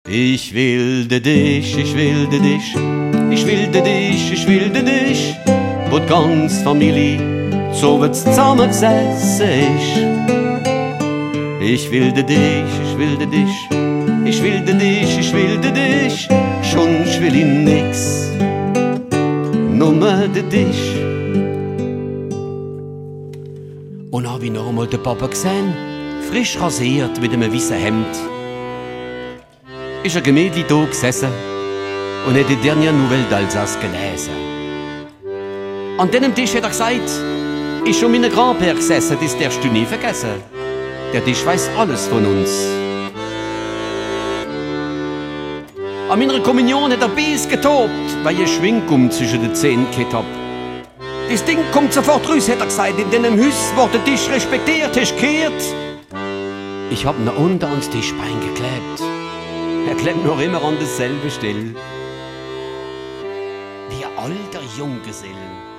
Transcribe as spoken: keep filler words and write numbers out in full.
Ich wilde dich, ich wilde dich, ich wilde dich, ich wilde dich, wo die ganze Familie so wird's zusammengesessen ist. Ich wilde dich, ich wilde dich, ich wilde dich, ich wilde dich, sonst will ich nix, nur de dich. Und hab ich noch einmal den Papa gesehen, frisch rasiert mit einem weißen Hemd. Ist er gemütlich da gesessen und hat die dernière Nouvelle d'Alsace gelesen. An diesem Tisch hat er gesagt, ist schon mein Grand-Père gesessen, das darfst du nie vergessen. Der Tisch weiß alles von uns. An meiner Kommunion hat er Biss getobt, weil ich Schwingum zwischen den Zähnen gehabt hab. Das Ding kommt sofort raus, hat er gesagt, in diesem Haus wird der Tisch respektiert, hast gehört. Ich hab ihn unter ans Tischbein geklebt. Er klebt noch immer an derselben Stelle. Wie ein alter Junggeselle.